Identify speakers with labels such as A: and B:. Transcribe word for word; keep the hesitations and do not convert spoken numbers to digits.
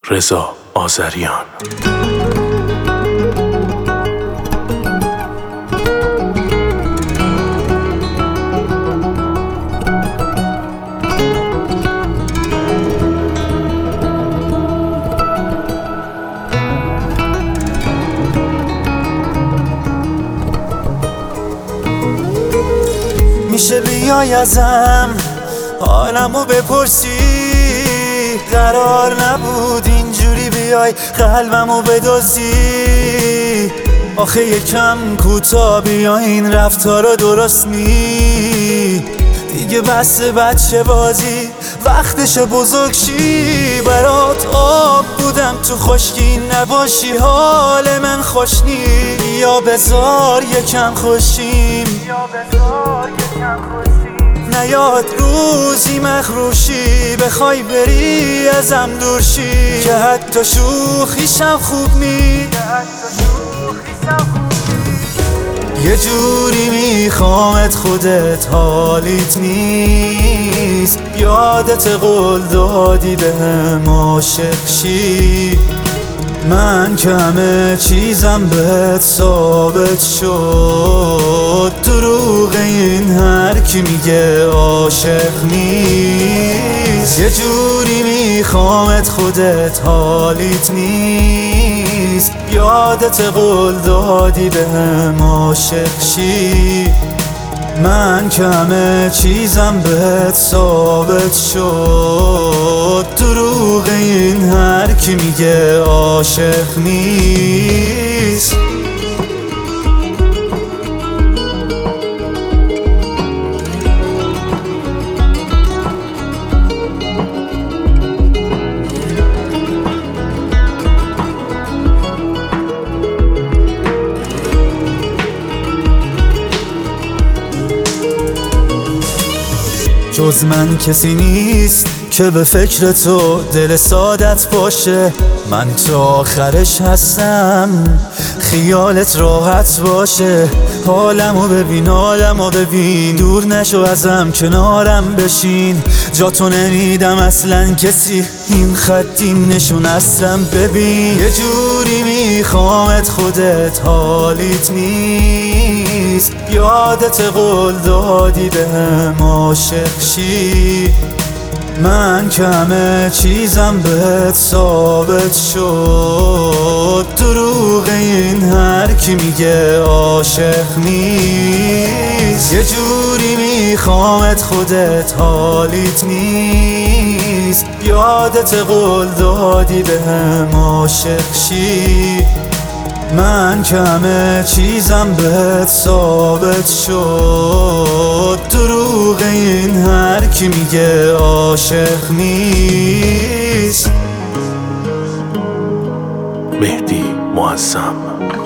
A: رضا آذریان.
B: میشه بیای ازم حالمو بپرسی؟ قرار نبود اینجوری بیای قلبمو بدزدی. آخه یکم کوتاه بیا، این رفتارا درست نی. دیگه بس بچه بازی، وقتش بزرگ شی. برات آب بودم تو خشکی، نباشی حال من خوش نی. یا بذار یکم خوشیم، نیاد روزی مخروشی بخوای بری ازم دور شی. که حتی شوخیشم خوب نی. یه جوری میخوامت خودت حالیت نیست. یادت قول دادی بهم عاشق شی. من کمه چیزم بهت ثابت شد. دروغ این هر کی میگه عاشق نیست. یه جوری میخوامت خودت حالیت نیست. یادت قول دادی بهم عاشق شی. من کمه چیزم بهت ثابت شد. دروغ این هر کی میگه عاشق نیست. جز من کسی نیست که به فکر تو دل سادت باشه. من تا آخرش هستم، خیالت راحت باشه. حالمو ببین، حالمو ببین، دور نشو ازم، کنارم بشین. جا تو نمیدم اصلا کسی، این خطیم نشون هستم ببین. یه جوری میخوامت خودت حالیت نیست. یادت قول دادی بهم عاشق شی. من کمه چیزم بهت ثابت شد. دروغ این هر کی میگه عاشق نیست. یه جوری میخوامت خودت حالیت نیست. یادت قول دادی بهم عاشق شی. من کمه چیزم بهت ثابت شد. دروغ این هر کی میگه عاشق نیست.
A: مهدی معظم.